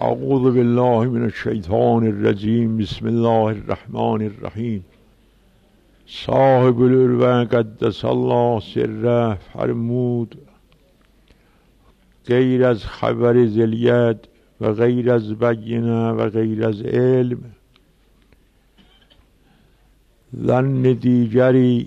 اعوذ بالله من الشیطان الرجیم. بسم الله الرحمن الرحیم. صاحب العروة قدس الله سره فرمود غیر از خبر ذی و غیر از بینه و غیر از علم ظن دیگری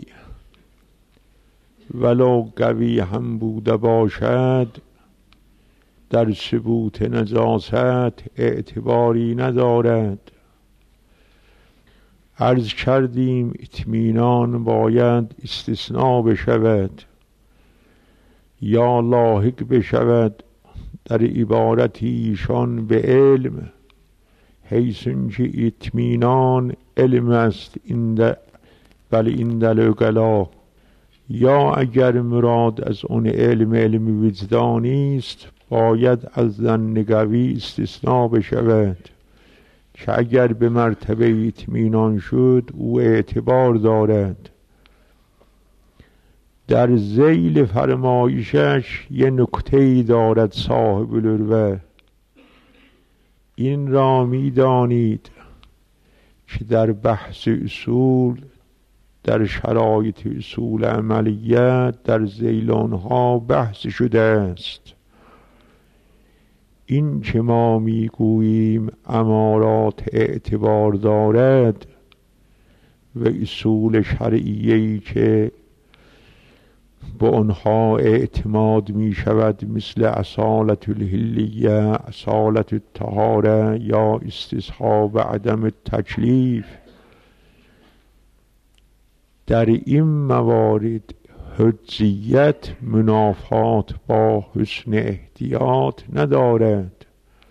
ولو قوی هم بوده باشد در ثبوت نجاست اعتباری ندارد. عرض کردیم اطمینان باید استثناء بشود یا لاحق بشود در عبارتی ایشان به علم، حیث که اطمینان علم است بل این دلوگلا، یا اگر مراد از اون علم وجدانی است باید از ظن قوی استثناء بشود که اگر به مرتبه اطمینان شد او اعتبار دارد. در ذیل فرمایشش یه نکته‌ای دارد صاحب العروة. این را می دانید که در بحث اصول، در شرایط اصول عملیات، در ذیل آنها بحث شده است. این که ما میگوییم امارات اعتبار دارد و اصول شرعیه‌ای که به آنها اعتماد می شود مثل اصالت الحلیه، اصالت الطهاره یا استصحاب عدم التکلیف، در این موارد حجیت منافات با حسن احتیاط ندارد.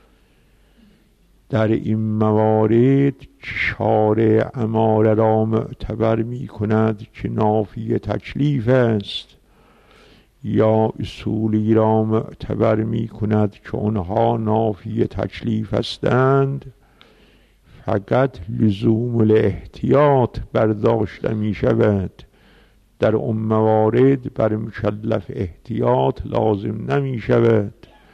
در این موارد شارع اماره را معتبر می کند که نافی تکلیف است یا اصولی را معتبر می کند که آنها نافی تکلیف هستند، فقط لزوم الاحتیاط برداشته می شود. در اون موارد بر مکلف احتیاط لازم نمی شود.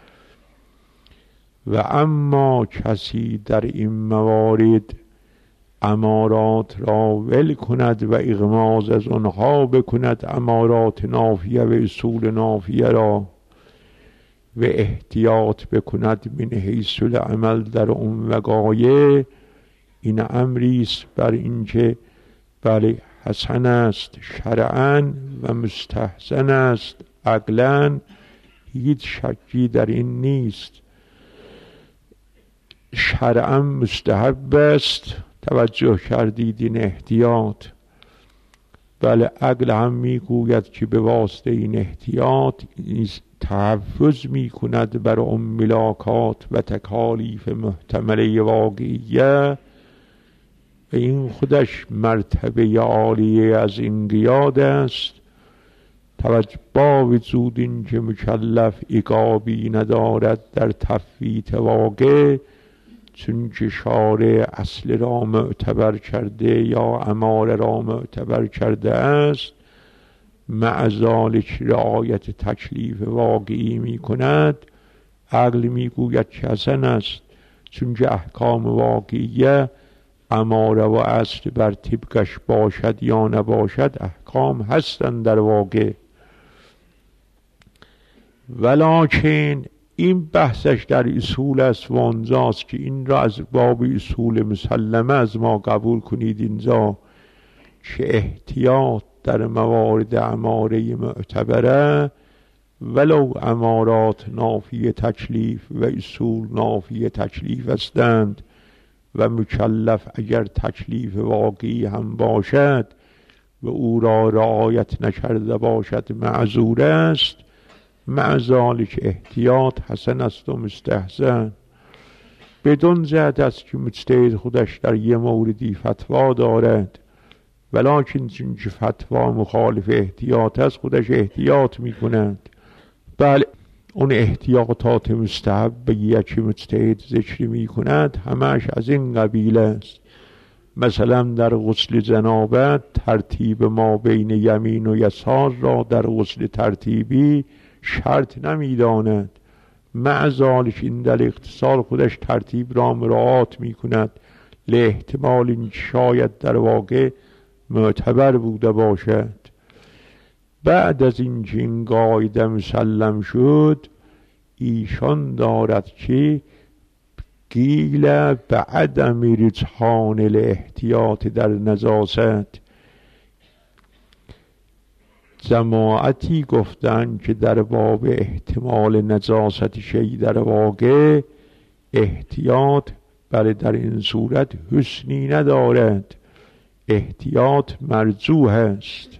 و اما کسی در این موارد امارات را ول کند و اغماض از آنها بکند، امارات نافیه و اصول نافیه را، و احتیاط بکند من حیث العمل در اون وقایع، این امری است بر اینکه بله حسن است شرعاً و مستحسن است عقلاً، هیچ شکی در این نیست. شرعاً مستحب است، توجه کردید این احتیاط. بله عقل هم میگوید که به واسطه این احتیاط تحفظ میکند بر اون ملاکات و تکالیف محتمله واقعیه، و این خودش مرتبه عالیه از این قیاد است. توجه با وجود این که مکلف عقابی ندارد در تفویت واقع، چون که شارع اصل را معتبر کرده یا اماره را معتبر کرده است، مع ذالک رعایت تکلیف واقعی می کند. عقل می گوید که حسن است، چون که احکام واقعیه اماره و اصل بر طبقش باشد یا نباشد احکام هستند در واقع. ولکن این بحثش در اصول است و آنجاست که این را از باب اصول مسلمه از ما قبول کنید اینجا که احتیاط در موارد اماره معتبره ولو امارات نافی تکلیف و اصول نافی تکلیف هستند، و مکلف اگر تکلیف واقعی هم باشد و او را رعایت نکرده باشد معذور است. مع ذالک احتیاط حسن است و مستحسن. بدون جهت است که مجتهد خودش در یه موردی فتوا دارد، ولکن چون که فتوا مخالف احتیاط است خودش احتیاط می کند. بله اون احتیاطات مستحب یک مجتهد ذکر می کند همش از این قبیل است. مثلا در غسل جنابت ترتیب ما بین یمین و یسار را در غسل ترتیبی شرط نمی داند، مع ذالک این در اختصار خودش ترتیب را مراعات می کند لاحتمال این شاید در واقع معتبر بوده باشد. بعد از اینکه این قاعده مسلم شد، ایشان دارد که قیل بعدم رجحان الاحتیاط در نجاست. جماعتی گفتند که در باب احتمال نجاست شیء در واقع احتیاط بله در این صورت حسنی ندارد، احتیاط مرجوح است.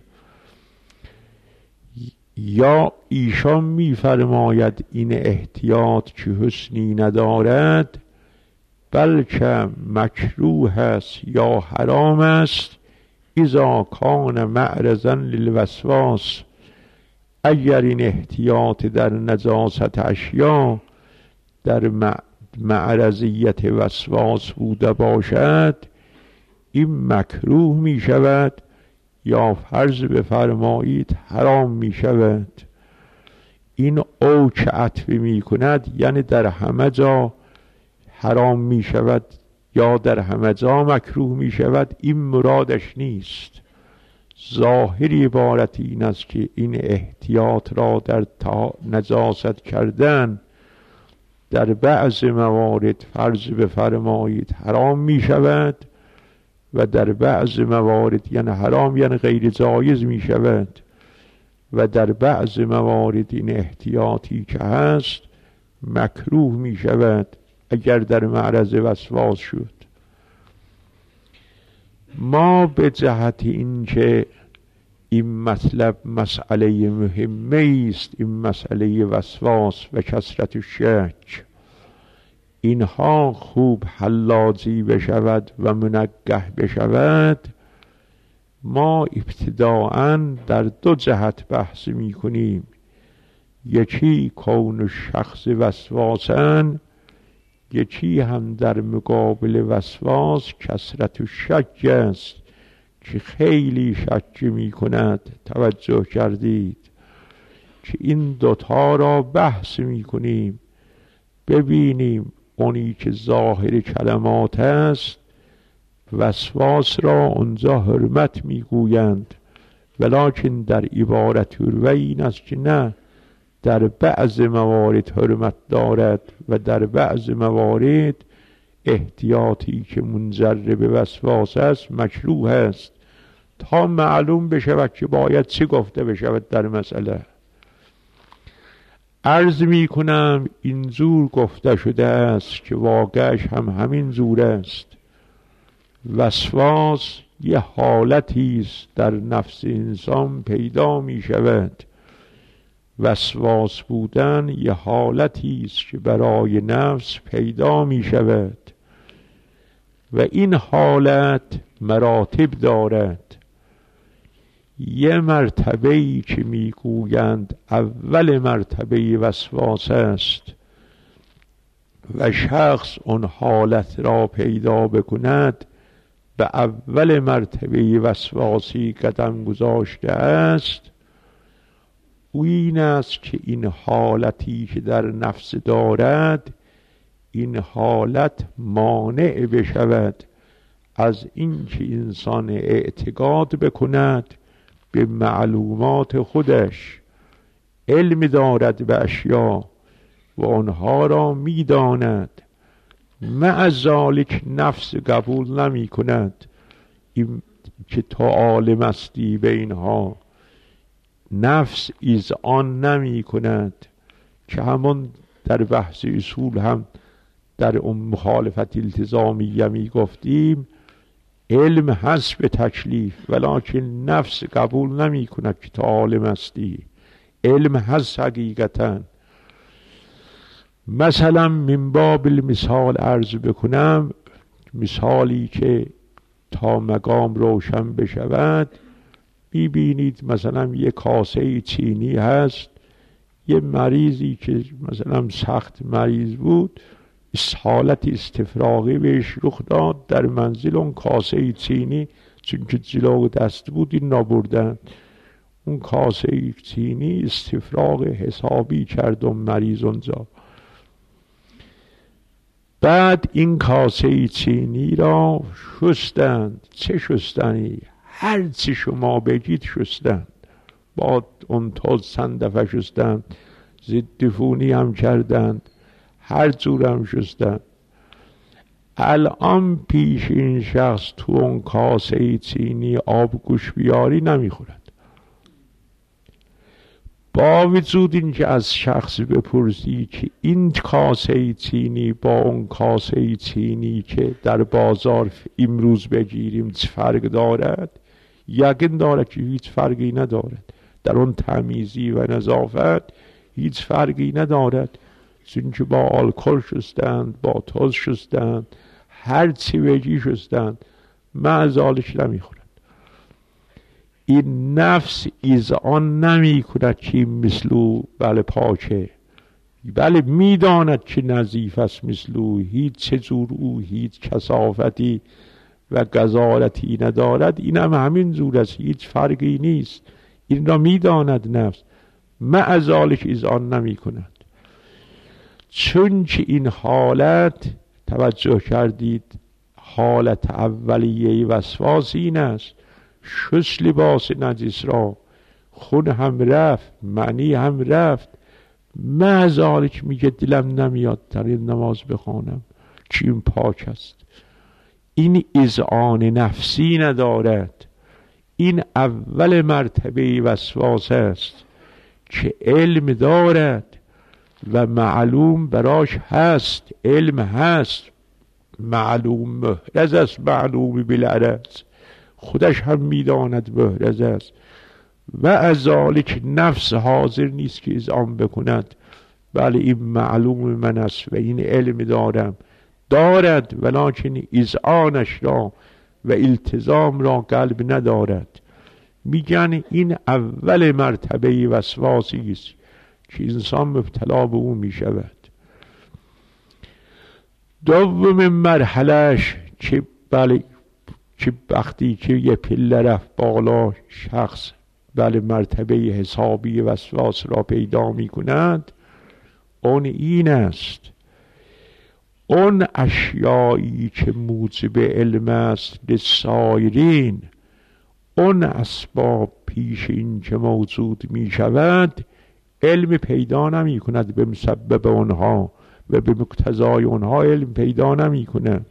یا ایشان می‌فرماید این احتیاط که حسنی ندارد بلکه مکروه است یا حرام است اذا کان معرضا للوسواس. اگر این احتیاط در نجاست اشیا در معرضیت وسواس بوده باشد، این مکروه می شود یا فرض بفرمایید حرام می شود. این او که عطف می کند یعنی در همه جا حرام می شود یا در همه جا مکروه می شود، این مرادش نیست. ظاهر عبارت این است که این احتیاط را در نجاست کردن در بعض موارد فرض بفرمایید حرام می شود و در بعض موارد یعنی حرام یعنی غیر جایز می شود و در بعض موارد این احتیاطی که هست مکروه می شود اگر در معرض وسواس شد. ما به جهت اینکه این مطلب مسئله مهمه است، این مسئله وسواس و کثرت الشک اینها خوب حلاجی بشود و منگه بشود، ما ابتداءً در دو جهت بحث می کنیم. یکی کون شخص وسواسن، یکی هم در مقابل وسواس کثرت الشک است که خیلی شک می کند. توجه کردید که این دوتا را بحث می کنیم، ببینیم اونی که ظاهر کلمات است وسواس را اونجا حرمت می گویند، ولیکن در عبارت و این است که نه، در بعض موارد حرمت دارد و در بعض موارد احتیاطی که منجر به وسواس است مکروه است، تا معلوم بشود که باید چه گفته بشود در مسئله. عرض می کنم اینجور گفته شده است که واقعش هم همین جور است. وسواس یه حالتی است در نفس انسان پیدا می شود. وسواس بودن یه حالتی است که برای نفس پیدا می شود و این حالت مراتب دارد. یه مرتبه‌ای که میگویند اول مرتبه وسواس است و شخص اون حالت را پیدا بکند به اول مرتبه وسواسی قدم گذاشته است. او این است که این حالتی که در نفس دارد این حالت مانع بشود از این که انسان اعتقاد بکند به معلومات خودش، علم دارد به اشیا و آنها را میداند، مع ذالک نفس قبول نمی کند این که تو عالم استی به اینها، نفس اذعان نمی کند که همون در بحث اصول هم در اون مخالفت التزامیه می گفتیم علم هست به تکلیف، ولکن نفس قبول نمی کند که تو عالم هستی. علم هست حقیقتا. مثلا من باب المثال عرض بکنم، مثالی که تا مقام روشن بشود، میبینید مثلا یه کاسه چینی هست، یه مریضی که مثلا سخت مریض بود حالت استفراغی بهش رخ داد، در منزل اون کاسه چینی چون که جلو دست بود این نبردن، اون کاسه چینی استفراغ حسابی کرد اون مریض اونجا. بعد این کاسه چینی را شستند. چه شستنی؟ هر چی شما بگید شستند. با اون توز چند دفعه شستند، ضد عفونی هم کردند، هر جور هم شستند. الان پیش این شخص تو اون کاسه چینی آب گوش بیاری نمیخورد. با وجود اینکه از شخص بپرسی که این کاسه چینی با اون کاسه چینی که در بازار امروز بگیریم چه فرق دارد، یقین دارد که هیچ فرقی ندارد. در اون تمیزی و نظافت هیچ فرقی ندارد، چون که با الکل شستند، با توز شستند، هر چی بگی شستند، معزالش نمیخورد. این نفس اذعان نمی کند که مثلو بله پاکه، بله میداند که نظیف است مثلو، هیچ چجور او هیچ کثافتی و قذارتی ندارد، این هم همین جور است، هیچ فرقی نیست. این را میداند نفس، معزالش اذعان نمی کند. چون که این حالت توجه کردید، حالت اولیه وسواس این است، شست لباس نجس را، خون هم رفت، معنی هم رفت، معزالک میگه دلم نمیاد در این نماز بخوانم که این پاک است. این اذعان نفسی ندارد. این اول مرتبه وسواس است که علم دارد و معلوم براش هست، علم هست، معلوم محرز است، معلوم بالعرض، خودش هم میداند محرز است. و از ذالک نفس حاضر نیست که اذعان بکند، بله این معلوم من است و این علم دارد ولکن اذعانش را و التزام را قلب ندارد. میگن این اول مرتبه وسواسی است که انسان مبتلا به او میشود. دوم مرحلهش که بله که وقتی که یه پله رفت بالا، شخص بله مرتبه حسابی وسواس را پیدا می کند، اون این است، اون اشیایی که موجب علم است للسایرین، اون اسباب پیش این که موجود می شود علم پیدا نمی کند، به مسبب اونها و به مقتضای اونها علم پیدا نمی کند.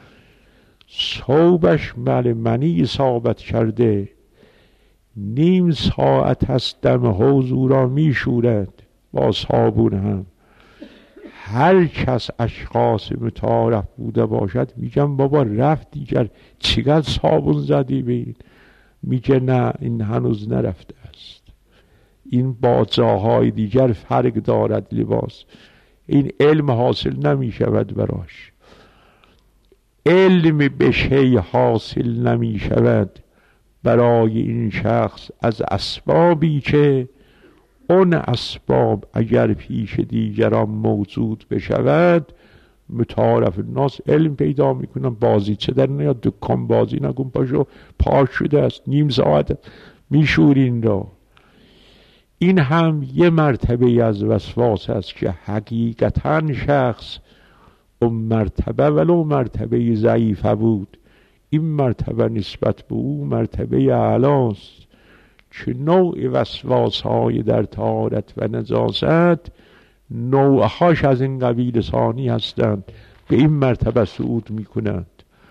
صوبش بله منی اصابت کرده، نیم ساعت هست دم حوض او را می شورد با صابون هم. هر کس اشخاص متعارف بوده باشد میگم بابا رفت دیگر چقدر صابون زدی به این؟ میگه نه این هنوز نرفته است، این با جاهای دیگر فرق دارد لباس، این علم حاصل نمی شود براش. علم به شی حاصل نمی شود برای این شخص از اسبابی که اون اسباب اگر پیش دیگران موجود بشود متعارف الناس علم پیدا میکنن. بازی چه در نیاد، دکان بازی نکن، پاشو پاک شده است، نیم ساعت میشورین را. این هم یه مرتبه از وسواس است که حقیقتا شخص اون مرتبه ولو مرتبه ضعیفه بود، این مرتبه نسبت به او مرتبه اعلاست که نوع وسواس های در طهارت و نجاست نوعهاش از این قبیل ثانی هستند، به این مرتبه صعود می کنند.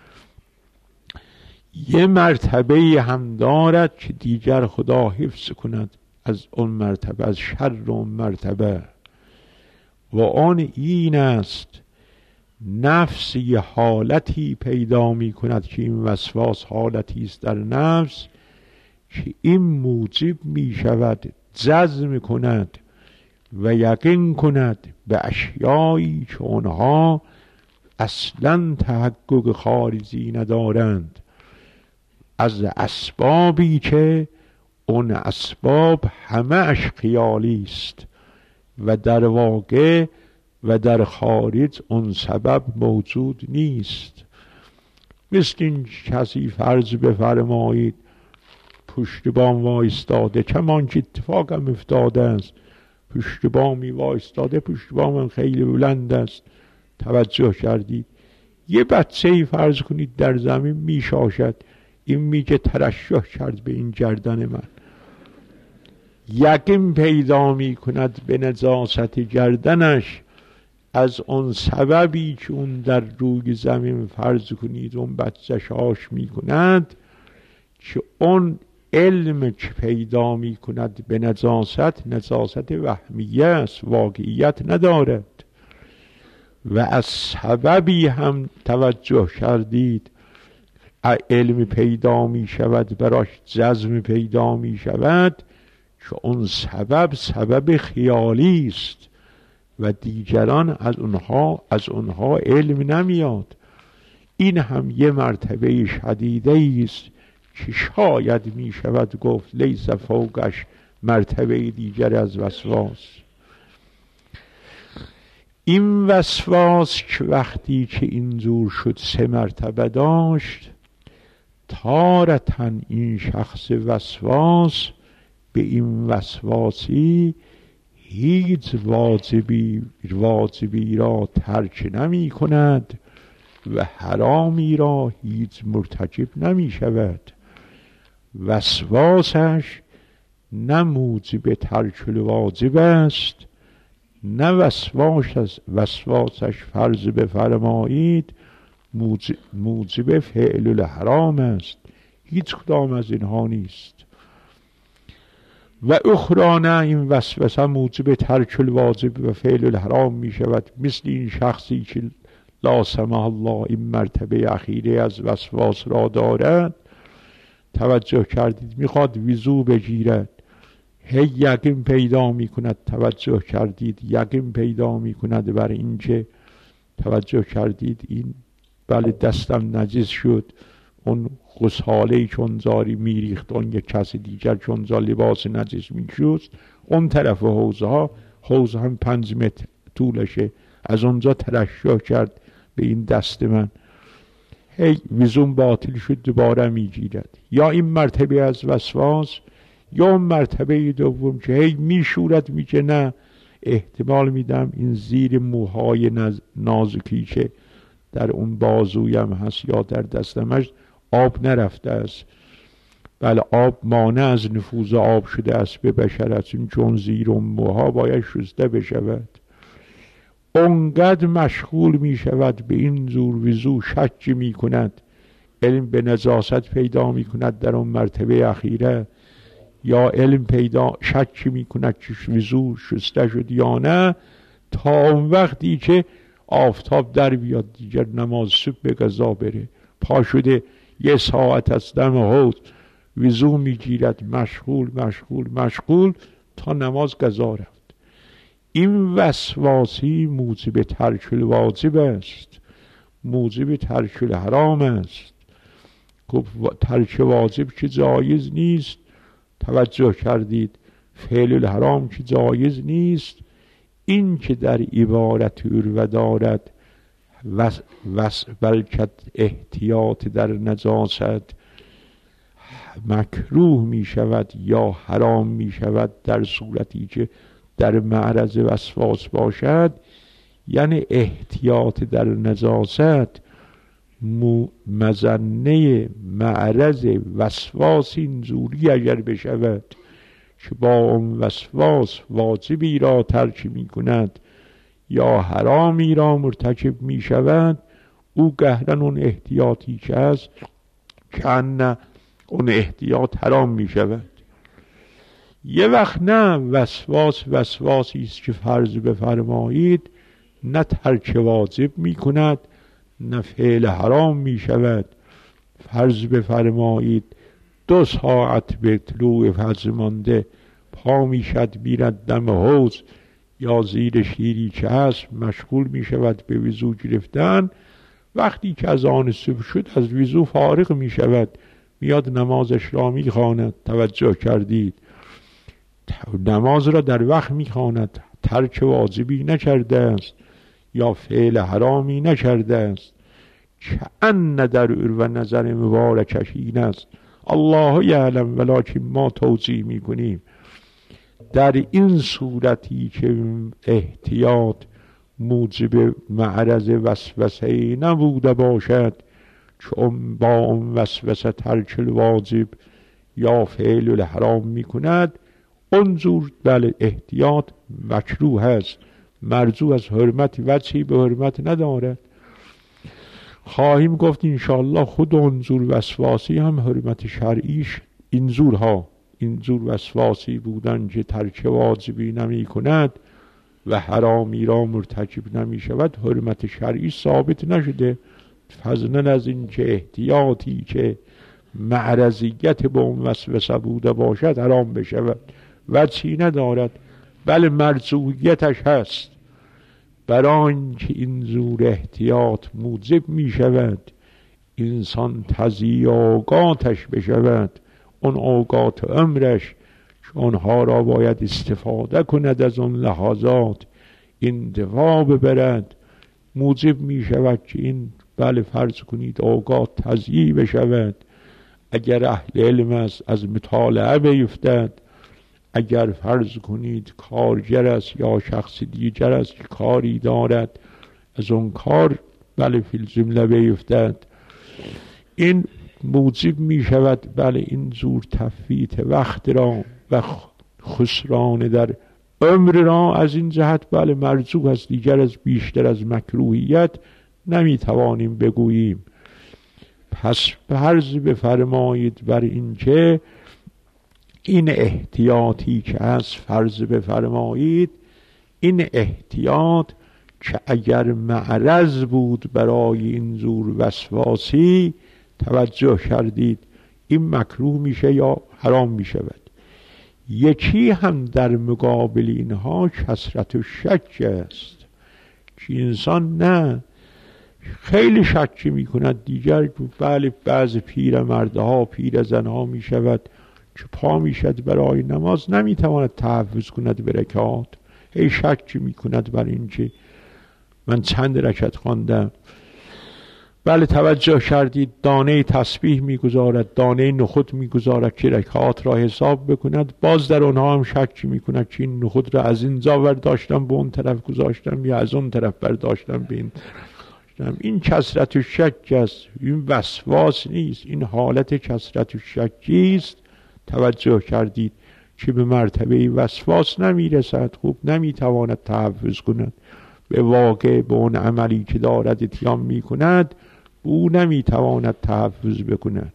یه مرتبه هم دارد که دیگر خدا حفظ کند از اون مرتبه، از شر اون مرتبه، و آن این است نفس یه حالتی پیدا می کند که این وسواس حالتی است در نفس که این موجب می شود جزم کند و یقین کند به اشیایی که اونها اصلا تحقق خارجی ندارند، از اسبابی که اون اسباب همه اش خیالی است و در واقع و در خارج اون سبب موجود نیست. مثل این کسی فرض بفرمایید پشت بام وایستاده، کمان که اتفاق هم افتاده است، پشت بامی وایستاده، پشت بام هم خیلی بلند است، توجه کردید؟ یه بچه‌ای فرض کنید در زمین میشاشد، این میگه ترشح کرد به این گردن من، یقین پیدا میکند به نجاست گردنش از اون سببی که اون در روی زمین فرض کنید اون بچه شاش میکند، که اون علم که پیدا میکند به نجاست وهمیه است، واقعیت ندارد. و از سببی هم توجه کردید علم پیدا می شود، براش جزم پیدا می شود، که اون سبب خیالی است و دیگران از اونها علم نمیاد. این هم یه مرتبه شدیده است که شاید می شود گفت لیس فوقش مرتبه دیگر از وسواس. این وسواس که وقتی که اینجور شد 3 مرتبه داشت، تارتاً این شخص وسواس به این وسواسی هیچ واجبی را ترک نمی کند و حرامی را هیچ مرتکب نمی شود. وسواسش نه موجب ترک الواجب است، نه وسواسش فرض بفرمایید موجب فعل الحرام است. هیچ کدام از اینها نیست. و اخرى نه، این وسوسه موجب ترک الواجب و فعل الحرام می شود، مثل این شخصی که لا سمح الله این مرتبه اخیره از وسواس را دارد. توجه کردید؟ میخواد وضو بگیرد، هی یقین پیدا می کند. توجه کردید؟ یقین پیدا می کند بر اینکه توجه کردید این بله دستم نجس شد، اون غساله چون زاری میریخت، اون یک کس دیگر چون زار لباس نجس میشوست، اون طرف حوض هم 5 متر طولشه، از اونجا ترشح کرد به این دست من، هی وضوم باطل شد، دوباره میگیرد. یا این مرتبه از وسواس، یا اون مرتبه دوم که هی میشورد، میگه نه احتمال میدم این زیر موهای نازکی که در اون بازویم هست یا در دستمش آب نرفته است. بله آب مانع از نفوذ آب شده است به بشرت، چون زیر اون موها باید شسته بشود. اونقدر مشغول می شود به این زور وضو، شک می کند، علم به نجاست پیدا می کند در اون مرتبه اخیره، یا علم شک می کند که وضو شسته شد یا نه، تا اون وقتی که آفتاب در بیاد دیگر نماز صبح به قضا بره. پا شده 1 ساعت از دم حوض وضو می گیرد، مشغول تا نماز قضا رفت. این وسواسی موجب ترک الواجب است، موجب ترک الحرام است. ترک واجب که جایز نیست، توجه کردید؟ فعل الحرام که جایز نیست. این که در عبارت عروه دارد بلکه احتیاط در نجاست مکروه می شود یا حرام می شود در صورتی که در معرض وسواس باشد، یعنی احتیاط در نجاست مظنه معرض وسواس اینجوری اگر بشود که با اون وسواس واجبی را ترک می کند یا حرامی را مرتکب می شود، او گهرن اون احتیاطی که هست که اون احتیاط حرام می شود. یه وقت نه، وسواسی است که فرض بفرمایید نه ترک واجب می کند نه فعل حرام می شود. فرض بفرمایید 2 ساعت به طلوع فجر مانده پا می شد میرد دم حوض یا زیر شیری که هست، مشغول می شود به وضو گرفتن. وقتی که از آن صبح شد از وضو فارغ می شود، میاد نمازش را می خواند. توجه کردید؟ نماز را در وقت می خواند، ترک واجبی نکرده است یا فعل حرامی نکرده است. که ان در عروه نظر مبارکش این است، الله یعلم، ولکن ما توجیه می کنیم. در این صورتی که احتیاط موجب معرض وسوسه نبوده باشد، چون با اون وسوسه ترک الواجب یا فعل الحرام میکند، اونجور بله احتیاط مکروه است، مرجو از حرمت وجهی به حرمت ندارد. خواهیم گفت انشاءالله خود اونجور وسواسی هم حرمت شرعیش اینجور وسواسی بودن که ترک واجبی نمی کند و حرامی را مرتکب نمی شود، حرمت شرعی ثابت نشده، فضلا از این که احتیاطی که معرضیت به اون وسوسه بوده باشد حرام بشود وجهی ندارد، بله مرجویتش هست. برای اینکه این زور احتیاط موجب می شود انسان تضییع اوقاتش بشود، اون اوقات عمرش که اونها را باید استفاده کند از اون لحظات این دفاع ببرد، موجب می شود که این بله فرض کنید اوقات تضییع بشود. اگر اهل علم است از مطالعه بیفتد، اگر فرض کنید کارگر است یا شخص دیگر است که کاری دارد از اون کار بله فی الجمله بیفتد، این موجب می شود بله این زور تفویت وقت را و خسران در عمر را از این جهت بله مرجو است، دیگر از بیشتر از مکروهیت نمی توانیم بگوییم. پس فرض بفرمایید بر این که این احتیاطی که از فرض بفرمایید این احتیاط که اگر معرض بود برای این زور وسواسی توجه کردید این مکروه میشه یا حرام میشود. یکی هم در مقابل اینها کثرت و شک است که انسان نه خیلی شک میکند، دیگر بله بعض پیر مردها پیر زنها میشود که پا میشد برای نماز نمیتواند تحفظ کند به رکعات، هی شک میکند بر این که من چند رکعت خواندم. بله توجه کردید دانه تسبیح میگذارد، دانه نخود میگذارد که رکعات را حساب بکند، باز در اونها هم شک میکند که این نخود را از اینجا برداشتم به اون طرف گذاشتم یا از اون طرف برداشتم به این طرف. این کثرت و شک است، این وسواس نیست، این حالت کثرت و شکی است. توجه کردید که به مرتبه وسواس نمیرسد، خوب نمیتواند تحفظ کند به واقع به اون عملی که دارد اتیان میکند او نمیتواند تحفظ بکند.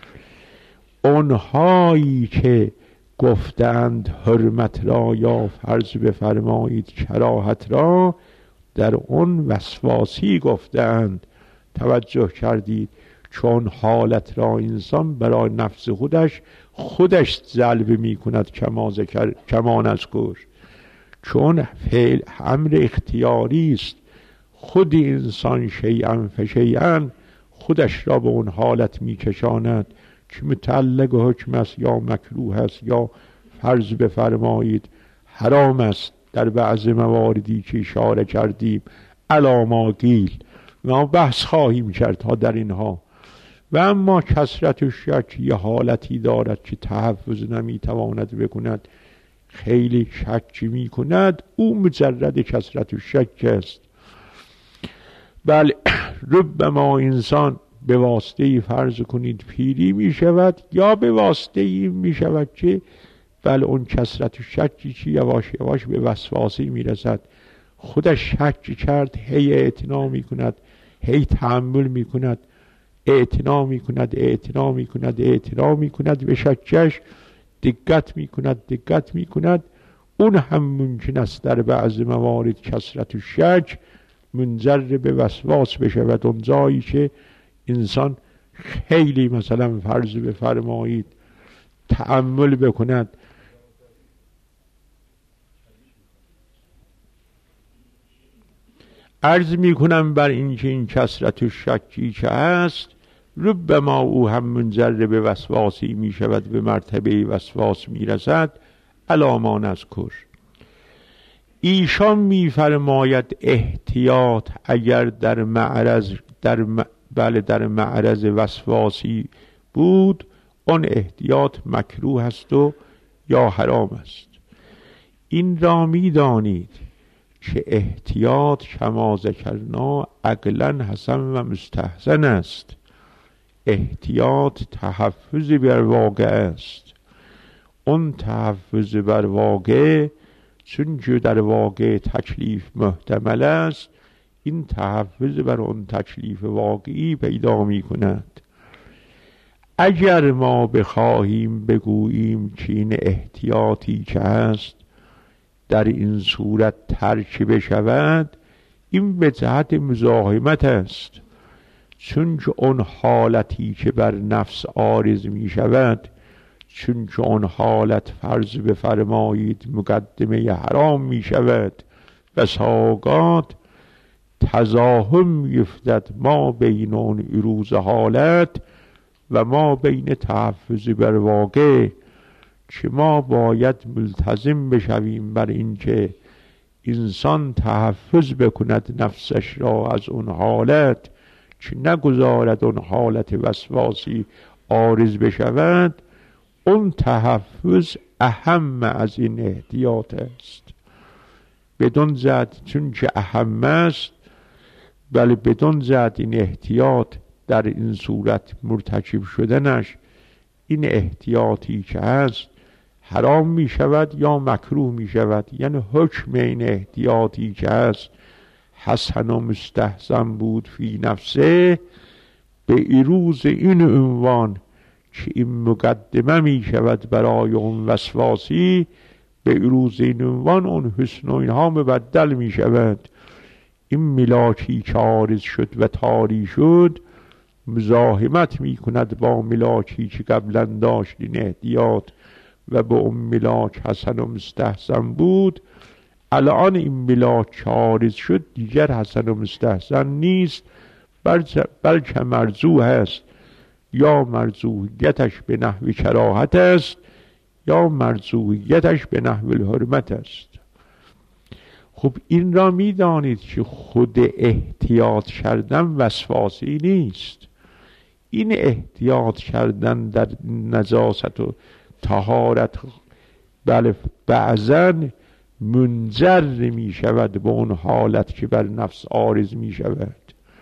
اونهایی که گفتند حرمت را یا فرض بفرمایید کراهت را در اون وسواسی گفتند. توجه کردید چون حالت را انسان برای نفس خودش جلب می کند کما نذکر، چون فعل امر اختیاری است، خود انسان شیئا فشیئا خودش را به اون حالت می کشاند که متعلق حکم است یا مکروه است یا فرض بفرمایید حرام است در بعض مواردی که اشاره کردیم علی ما قیل، ما بحث خواهیم کرد ها در اینها. و اما کثرت و شک یه حالتی دارد که تحفظ نمیتواند بکند، خیلی شک می کند، او مجرد کثرت و شک است. بله ربما انسان به واسطه فرض کنید پیری می شود یا به واسطه می شود که بله اون کثرت و شکی که یواش یواش به وسواسی می رسد، خودش شک کرد هی اعتنا می کند، هی تحمل می کند، اعتنا می کند به شکش دقت می کند. اون هم ممکن است در بعض موارد کثرت و شک منجر به وسواس بشود، اون جایی که انسان خیلی مثلا فرض بفرمایید تأمل بکند. عرض می کنم بر این که این کثرت و شکی که هست ربما او هم منجر به وسواسی می شود، به مرتبه وسواس می رسد. الا ما نذکر ایشان می فرماید احتیاط اگر در معرض وسواسی بود اون احتیاط مکروه است و یا حرام است. این را می دانید که احتیاط کما ذکرنا عقلا حسن و مستحسن است. احتیاط تحفظ بر واقع است. اون تحفظ بر واقع چون که در واقع تکلیف محتمل است، این تحفظ بر اون تکلیف واقعی پیدا می کند. اگر ما بخواهیم بگوییم که این احتیاطی که هست در این صورت ترک بشود، این به جهت مزاحمت است، چون که اون حالتی که بر نفس عارض می شود، چون که اون حالت فرض بفرمایید مقدمه حرام می شود و ساقات تزاحم یفتد ما بین اون عروض حالت و ما بین تحفظ بر واقع، که ما باید ملتزم بشویم بر اینکه انسان تحفظ بکند نفسش را از اون حالت، که نگذارد اون حالت وسواسی عارض بشود. اون تحفظ اهم از این احتیاط است. بدون زد چون که اهم است، بله بدون زد این احتیاط در این صورت مرتکب شدنش، این احتیاطی که هست حرام می شود یا مکروه می شود. یعنی حکم این احتیاطی که هست حسن و مستحسن بود فی نفسه، به ایروز این عنوان که این مقدمه می شود برای اون وسواسی، به ایروز این عنوان اون حسن و اینها مبدل می شود. این ملاکی که عارض شد و طاری شد مزاحمت می کند با ملاکی که قبلا داشت این احتیاط و به اون ملاک حسن و مستحسن بود. الان این ملاک عارض شد دیگر حسن و مستحسن نیست، بلکه مرضوح است. یا مرضوحیتش به نحو کراهت است یا مرضوحیتش به نحو الحرمت است. خب این را می دانید که خود احتیاط کردن وسواسی نیست. این احتیاط کردن در نجاست و طهارت بله بعضا منجر می شود به اون حالت که بر نفس عارض می شود.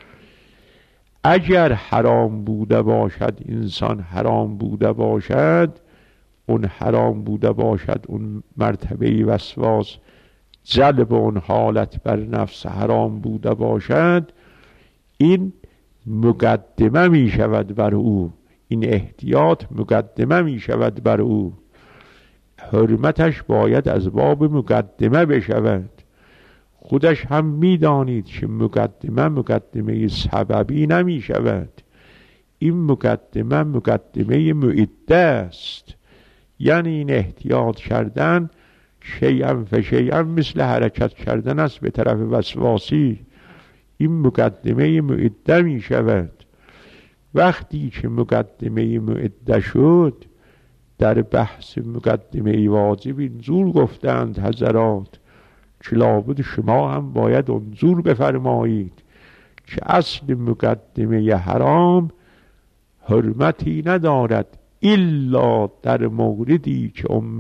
اگر حرام بوده باشد، انسان حرام بوده باشد، اون حرام بوده باشد، اون مرتبه وسواس جلب اون حالت بر نفس حرام بوده باشد، این مقدمه می شود بر او، این احتیاط مقدمه می شود بر او. حرمتش باید از باب مقدمه بشود. خودش هم می دانید که مقدمه سببی نمی شود. این مقدمه معده است. یعنی این احتیاط کردن شیئا فشیئا مثل حرکت کردن است به طرف وسواسی. این مقدمه معده می شود. وقتی که مقدمه معده شد، در بحث مقدمه واجب اینجور گفتند حضرات که لابد شما هم باید انظور بفرمایید که اصل مقدمه حرام حرمتی ندارد الا در موردی که اون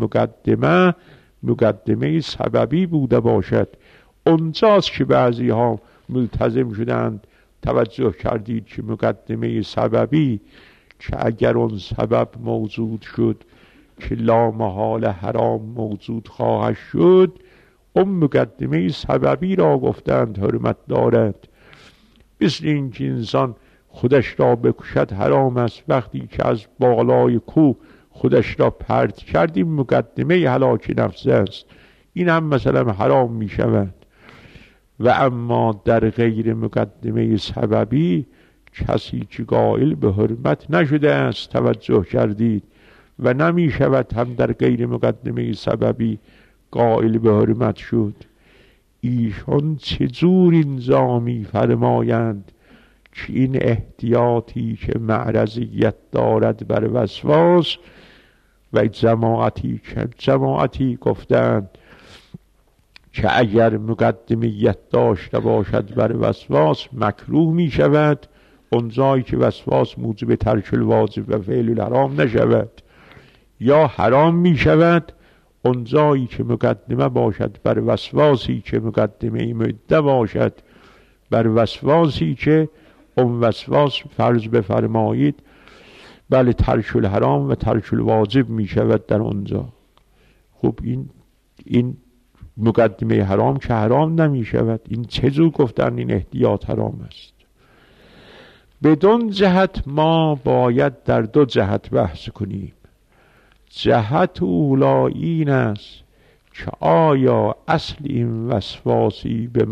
مقدمه سببی بوده باشد. اونجاست که بعضی ها ملتزم شدند. توجه کردید که مقدمه سببی که اگر اون سبب موجود شد که لا محال حرام موجود خواهد شد، اون مقدمه سببی را گفتند حرمت دارد. مثل این که انسان خودش را بکشد حرام است. وقتی که از بالای کوه خودش را پرت کرد، این مقدمه هلاک نفس است، این هم مثلا حرام می شود. و اما در غیر مقدمه سببی کسی که قائل به حرمت نشده است، توجه کردید، و نمی شود هم در غیر مقدمه سببی قائل به حرمت شد. ایشان چجور انظامی فرمایند که این احتیاطی که معرضیت دارد بر وسواس و جماعتی گفتند که اگر مقدمیت داشته باشد بر وسواس مکروه می شود، اونجایی که وسواس موجب ترک الواجب و فعل الحرام نشود، یا حرام می شود اونجایی که مقدمه باشد بر وسواسی که مقدمه معده باشد بر وسواسی که اون وسواس فرض بفرمایید بله ترک الحرام و ترک الواجب می شود در اونجا. خب این مقدمه حرام که حرام نمی شود. این چه جور گفتن این احتیاط حرام است؟ بدون جهت ما باید در دو جهت بحث کنیم. جهت اولا این است که آیا اصل این وسواسی به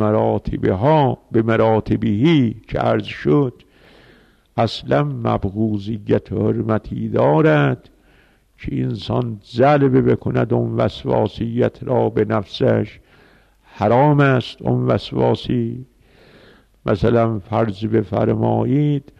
مراتبهی که عرض شد اصلا مبغوضیت حرمتی دارد که انسان جلب بکند اون وسواسیت را به نفسش حرام است. اون وسواسی مثلا فرض بفرمایید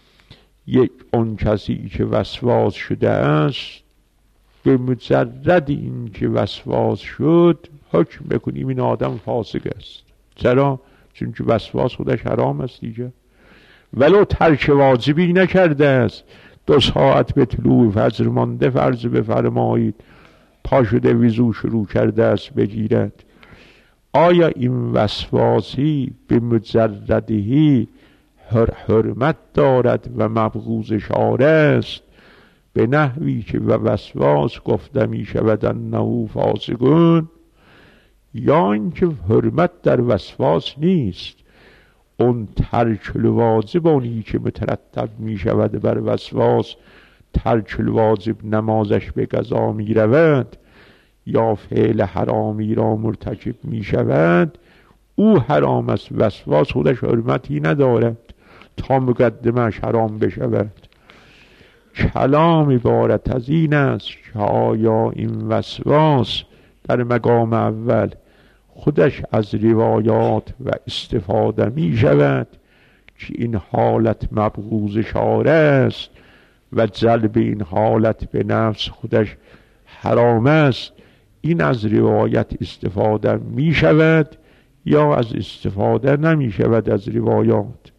اون کسی که وسواس شده است به مجرد این که وسواس شد حکم بکنیم این آدم فاسق است. چرا؟ چون که وسواس خودش حرام است دیگه. ولو ترک واجبی نکرده است، 2 ساعت به طلوع فجر مانده فرض بفرمایید پا شده وضو شروع کرده است بگیرد، آیا این وسواسی به مجردهی حرمت دارد و مبغوض شارع است به نحوی که و وسواس گفته می شود انه فاسقون، یا اینکه حرمت در وسواس نیست، اون ترک الواجب اونی که مترتب می شود بر وسواس، ترک الواجب نمازش به قضا می رود یا فعل حرامی را مرتکب می شود، او حرام است. وسواس خودش حرمتی ندارد تا مقدمش حرام بشود. کلام عبارت از این است که آیا این وسواس در مقام اول خودش از روایات و استفاده می شود که این حالت مبغوض شارع است و جلب این حالت به نفس خودش حرام است، این از روایت استفاده می شود یا از استفاده نمی شود از روایات.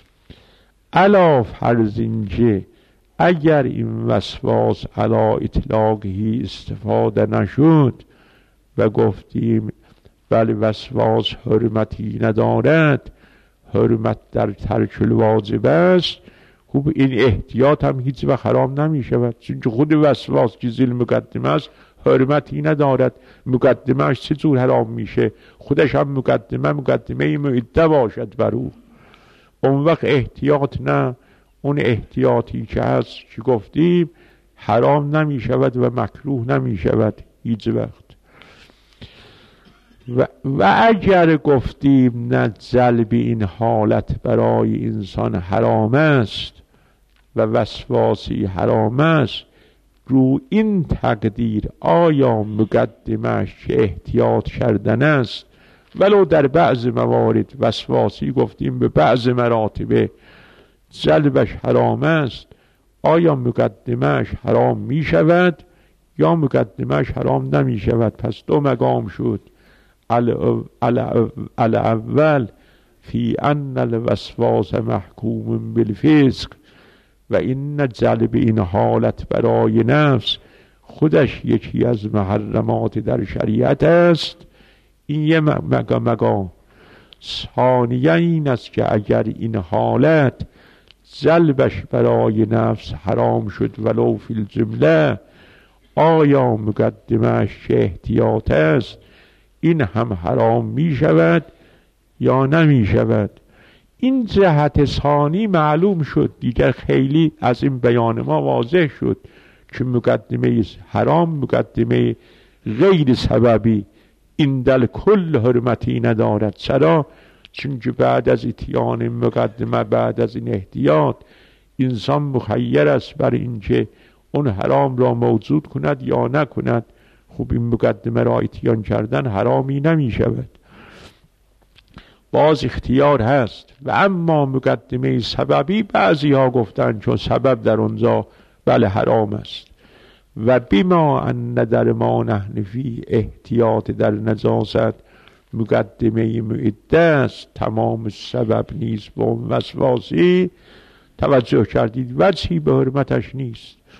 علا فرض اینکه اگر این وسواس علا اطلاقی استفاده نشد و گفتیم بله وسواس حرمتی ندارد، حرمت در ترک الواجب است، خوب این احتیاط هم هیچ وقت حرام نمی شود، چون خود وسواس که ذیل مقدمه است حرمتی ندارد. مقدمهش چطور حرام میشه؟ خودش هم مقدمه معده باشد بر او، اون وقت احتیاط نه، اون احتیاطی که هست که گفتیم حرام نمی شود و مکروه نمی شود هیچ وقت. و اگر گفتیم نه جلب این حالت برای انسان حرام است و وسواسی حرام است، رو این تقدیر آیا مقدمش که احتیاط کردن است ولو در بعض موارد وسواسی گفتیم به بعض مراتبه جلبش حرام است، آیا مقدمش حرام می شود یا مقدمش حرام نمی شود؟ پس 2 مقام شد. الاول فی ان الوسواس محکوم بالفسق و این جلب این حالت برای نفس خودش یکی از محرمات در شریعت است، این یه مقام. ثانیه این است که اگر این حالت جلبش برای نفس حرام شد ولو فی الجمله، آیا مقدمش که احتیاط است این هم حرام می شود یا نمی شود؟ این جهت ثانی معلوم شد دیگر، خیلی از این بیان ما واضح شد که مقدمه حرام مقدمه غیر سببی این دل کل حرمتی ندارد. چرا؟ چون بعد از اتیان مقدمه، بعد از این احتیاط، انسان مخیر است بر اینکه اون حرام را موجود کند یا نکند. خوب این مقدمه را اتیان کردن حرامی نمی شود، باز اختیار هست. و اما مقدمه سببی بعضی ها گفتن چون سبب در اونجا بله حرام است. و بما ان در ما نحن فی احتیاط در نجاست مقدمه معده است، تمام سبب نیست با وسواسی. توجه کردید؟ وجهی به حرمتش نیست.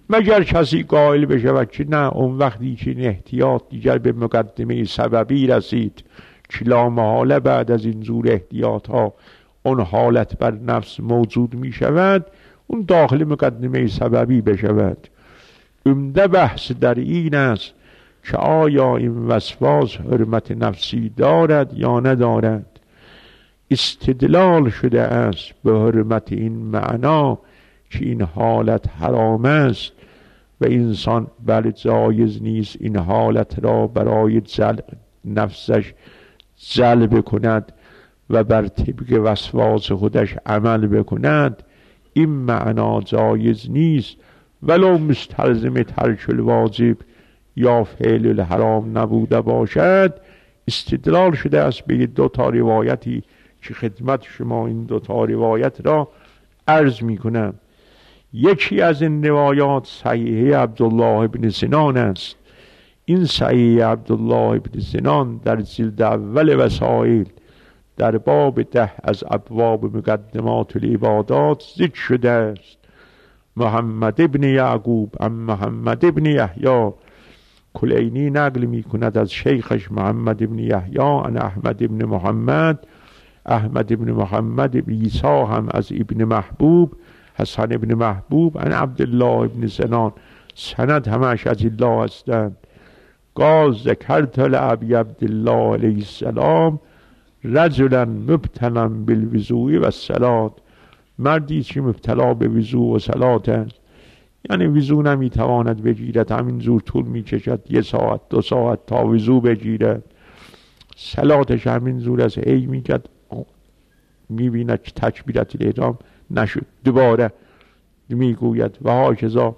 مگر کسی قائل بشود که نه، اون وقتی که این احتیاط دیگر به مقدمه سببی رسید که لا محاله بعد از این زور احتیاط ها اون حالت بر نفس موجود می شود، اون داخل مقدمه سببی بشود. عمده بحث در این است که آیا این وسواس حرمت نفسی دارد یا ندارد. استدلال شده است به حرمت این معنا که این حالت حرام است و انسان بل جایز نیست این حالت را برای نفسش جلب کند و بر طبق وسواس خودش عمل بکند. این معنا جایز نیست ولو مستلزم ترک الواجب یا فعل الحرام نبوده باشد. استدلال شده است به دو تا روایتی که خدمت شما این دو تا روایت را عرض می کنم. یکی از این روایات صحیح عبدالله بن سنان است. این صحیح عبدالله بن سنان در جلد اول وسائل در باب 10 از ابواب مقدمات العبادات ذکر شده است. محمد ابن یعقوب ام محمد ابن یحیی، کلینی نقل می کند از شیخش محمد ابن یحیی عن احمد ابن محمد، احمد ابن محمد ابن عیسی هم از ابن محبوب، حسن ابن محبوب عن عبدالله ابن سنان، سند همش از الله هستند. قال ذکرت لابی عبدالله علیه السلام رجلا مبتلا بالوضوء و الصلاة، مردی که مبتلا به وضوء و صلات است، یعنی وضوء نمیتواند بگیرد، همین زور طول میکشد 1 ساعت 2 ساعت تا وضوء بگیرد، صلاتش همین زور از هی میکرد، میبیند که تکبیرت الاحرام نشد، دوباره میگوید و هاکذا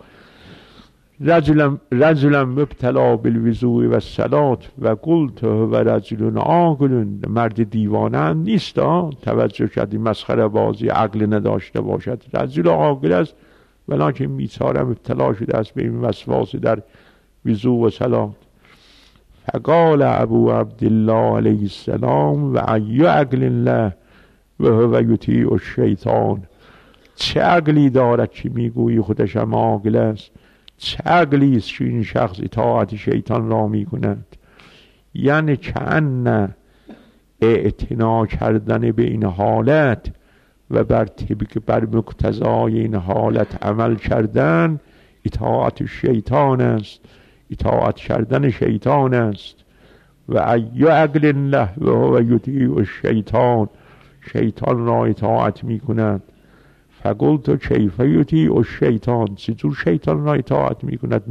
رجلا مبتلا بالوضوء و الصلاة و قلت و رجل عاقل، مرد دیوانه هم نیست، توجه کردی مسخره بازی عقل نداشته باشد، رجل عاقل است ولکن میچاره مبتلا شده است به این وسواس در وضوء و صلاة. فقال ابو عبدالله علیه السلام و ای عقل الله و هو یطیع الشیطان، چه عقلی دارد که میگویی خودش هم عاقل است، چه عقلی است که این شخص اطاعت شیطان را میکند. یعنی کأن اعتنا کردن به این حالت و بر طبق بر مقتضای این حالت عمل کردن اطاعت شیطان است، اطاعت کردن شیطان است. و ای عقل الله و هو یطیع الشیطان، شیطان را اطاعت میکند. فقلت کیف یطیع الشیطان، چطور شیطان را اطاعت میکند؟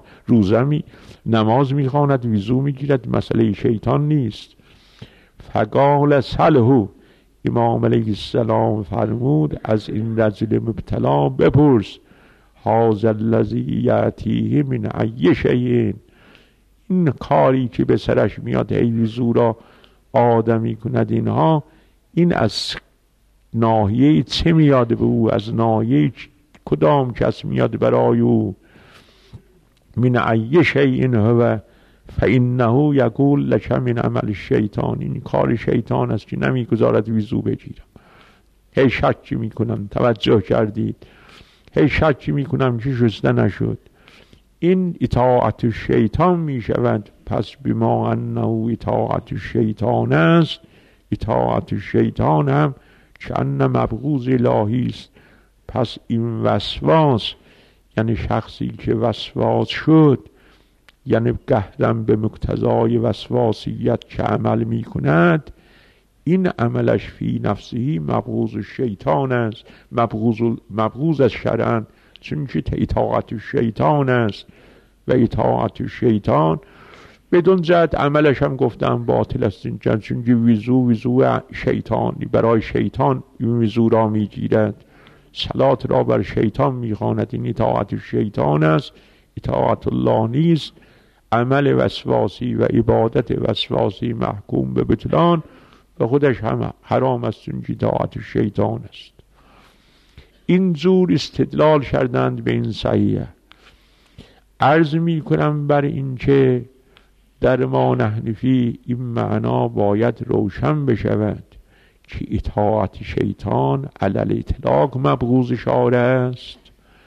نماز میخواند، وضو میگیرد، مسئله شیطان نیست. فقال سله، امام علیه السلام فرمود از این رجل مبتلا بپرس، هذا الذی یأتیه من ای شیء، این کاری که به سرش میاد ای وضو را آدمی کند اینها، این از ناحیه چه میاد به او؟ از ناحیه کدام کس میاد برای او؟ من ای شیء هو فانه یقول لک من عمل الشیطان، این کار شیطان است که نمیگذارد وضو بگیرم. هی شک میکنم، توجه کردید؟ هی شک میکنم که شسته نشد، این اطاعت شیطان میشود. پس بما انه اطاعت شیطان است، اطاعت شیطان هم چند مبغوض الهی است. پس این وسواس، یعنی شخصی که وسواس شد، یعنی قهرم به مقتضای وسواسیت که عمل می کند، این عملش فی نفسه مبغوض شیطان است، مبغوض از شرعاً، چون که اطاعت شیطان است و اطاعت شیطان بدون جهت عملش هم گفتم باطل است، چون که وضو شیطانی برای شیطان این وضو را می گیرد، صلات را بر شیطان می خواند، این اطاعت شیطان است، اطاعت الله نیست. عمل وسواسی و عبادت وسواسی محکوم به بطلان و خودش هم حرام است، چون که اطاعت شیطان است. این جور استدلال کردند به این صحیحه. عرض می کنم بر این که در ما نحن فی این معنا باید روشن بشود که اطاعت شیطان علی الاطلاق مبغوض شارع است،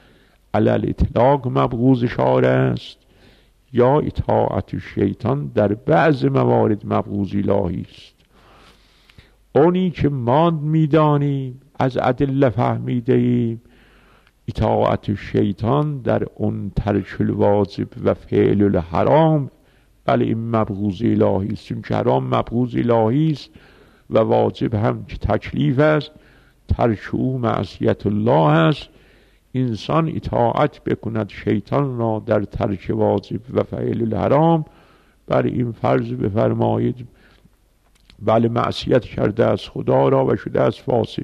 علل اطلاق مبغوض شارع است یا اطاعت شیطان در بعض موارد مبغوض الهی است. اونی که ما میدانیم از ادله فهمیده ایم اطاعت شیطان در اون ترک الواجب و فعل الحرام، بله این مبغوض الهی است، چون که حرام مبغوض الهی است و واجب هم که تکلیف است، ترک او معصیت الله است. انسان اطاعت بکند شیطان را در ترک واجب و فعل الحرام، بله این فرض بفرمایید بله معصیت کرده از خدا را و شده از فاسق.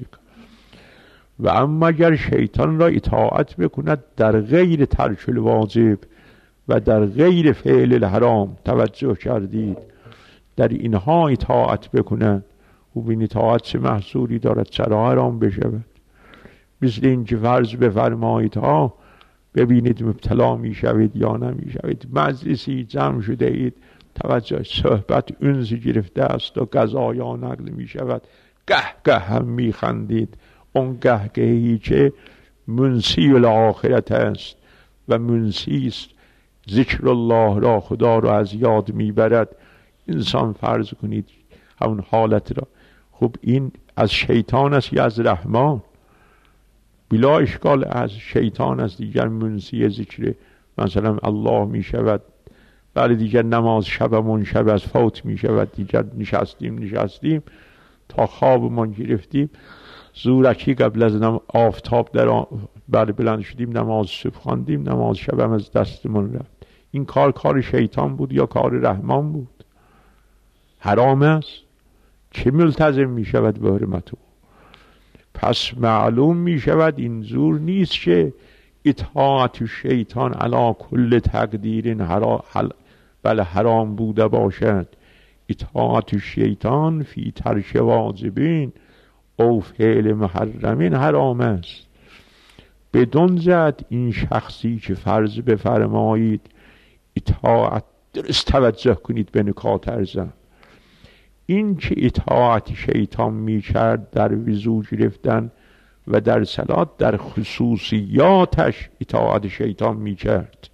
و اما اگر شیطان را اطاعت بکند در غیر ترک الواجب و در غیر فعل الحرام، توجه کردید در اینها اطاعت بکند، او این اطاعت چه محصولی دارد؟ چرا حرام بشود؟ مثل این که فرض بفرمایید ها ببینید مبتلا می شوید یا نمی شوید، مجلسی جمع شده اید، توجه صحبت انسی گرفته است و قضایا نقل می شود، گه هم می خندید، اون گهگهی که منسی الاخرت است و منسی است ذکر الله را، خدا را از یاد می برد. انسان فرض کنید همون حالت را، خب این از شیطان است یا از رحمان؟ بلا اشکال از شیطان است. دیگر منسی ذکر مثلا الله می شود، بعد دیگر نماز شبمون شب از فوت می شود، دیگر نشستیم تا خوابمون گرفتیم، زورکی قبل از آفتاب در بعد بلند شدیم نماز صبح خواندیم، نماز شبم از دستمون رفت. این کار شیطان بود یا کار رحمان بود؟ حرام است. چه ملتزم می شود به حرمت او؟ پس معلوم می شود این زور نیست که اطاعت شیطان علی کل تقدیر بله حرام بوده باشد. اطاعت شیطان فی ترک واجبین او فعل محرمین حرام است. بدون زد این شخصی که فرض بفرمایید اطاعت، درست توجه کنید به نکات ارزم، این که اطاعت شیطان می کرد در وضو گرفتن و در صلات، در خصوصیاتش اطاعت شیطان می کرد.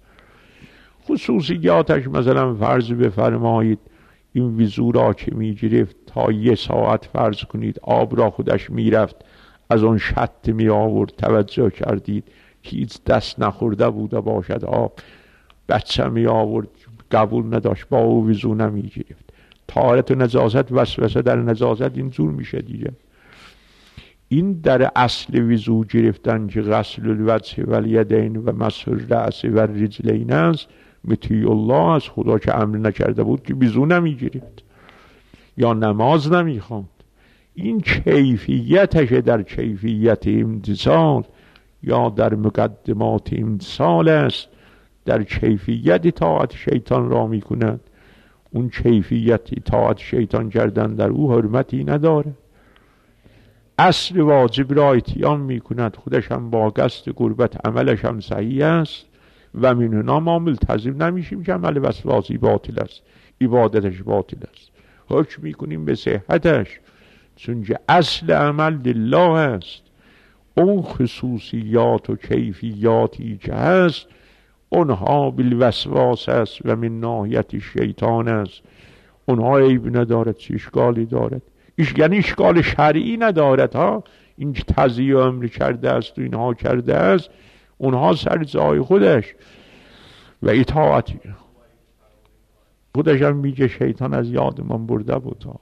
خصوصیاتش مثلا فرض بفرمایید این وضو را که می گرفت تا 1 ساعت فرض کنید آب را خودش می رفت از اون شط می آورد، توجه کردید که هیچ دست نخورده بوده باشد آب، بچه می آورد قبول نداشت، با او وضو نمی گرفت. طهارت و نجاست، وسوسه در نجاست این زور میشه دیگه. این در اصل وضو گرفتن که غسل الوجه و الیدین و مسح الرأس و الرجلین است، مطیع الله از خدا که امر نکرده بود که وضو نمی گرفت یا نماز نمی خواند. این کیفیتش در کیفیت امتثال یا در مقدمات امتثال است، در کیفیت اطاعت شیطان را می کند. اون کیفیت اطاعت شیطان کردن در او حرمتی نداره. اصل واجب را اتیان می کند، خودش هم با قصد قربت، عملش هم صحیح است و من هنا ما ملتزم نمیشیم که عمل وسواسی باطل است، عبادتش باطل است، حکم می کنیم به صحتش، چون که اصل عمل لله است. اون خصوصیات و کیفیاتی که هست اونها بالوسواس است و من ناحیت شیطان است. اونها عیب ندارد، چه اشکالی دارد؟ یعنی اشکال شرعی ندارد ها. این که تضییع امر کرده است و اینها کرده است، اونها سر جای خودش و اطاعتی خودش هم میگه شیطان از یاد من برده بود ها.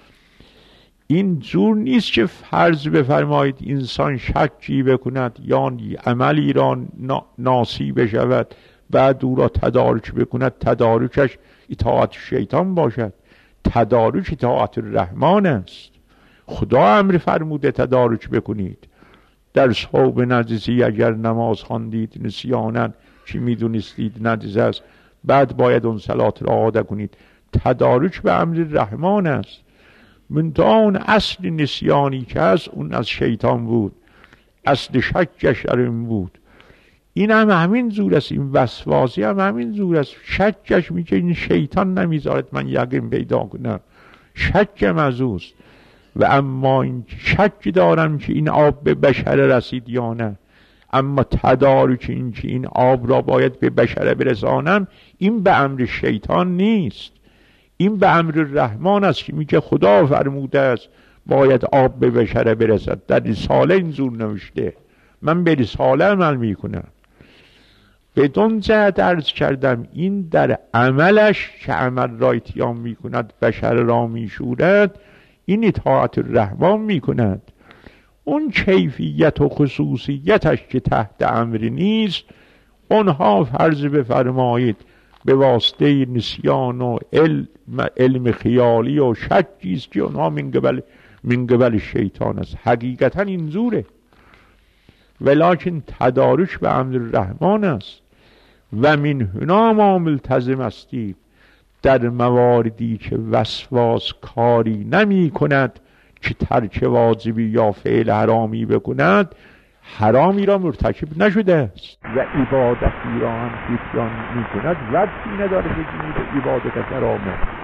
این جور نیست که فرض بفرمایید انسان شکی بکند یا عملی را ناسی بشود بعد او را تدارک بکند، تدارکش اطاعت شیطان باشد. تدارک اطاعت الرحمن است. خدا امر فرموده تدارک بکنید. در صوب نجسی اگر نماز خواندید نسیانا که میدونستید نجس است، بعد باید اون صلات را اعاده کنید. تدارک به امر رحمان است. منتها اون اصل نسیانی که هست اون از شیطان بود، اصل شکش در این بود. این هم همین زور است، این وسواسی هم همین زور است. شکش میگه این شیطان نمیذارد من یقین پیدا کنم، شکم از اوست. و اما این شک دارم که این آب به بشر رسید یا نه. اما تدارک این که این آب را باید به بشر برسانم، این به امر شیطان نیست، این به امر رحمان است که میگه خدا فرموده است باید آب به بشر برسد. در رساله این زور نوشته، من به رساله عمل میکنم. بدون جهت عرض کردم این در عملش که عمل را اتیام میکند، بشر را میشورد، این اطاعت الرحمن میکند. اون کیفیت و خصوصیتش که تحت امر نیست، اونها فرض بفرمایید به واسطه نسیان و علم خیالی و شکی است که اونها من قبل شیطان است. حقیقتا این زوره، ولکن تدارک به امر الرحمن است. و من هنا ما ملتزم استیم در مواردی که وسواس کاری نمی کند که ترک واجبی یا فعل حرامی بکند، حرامی را مرتکب نشده است و عبادتی را هم اتیان می کند، وقتی نداره که عبادت حرامه.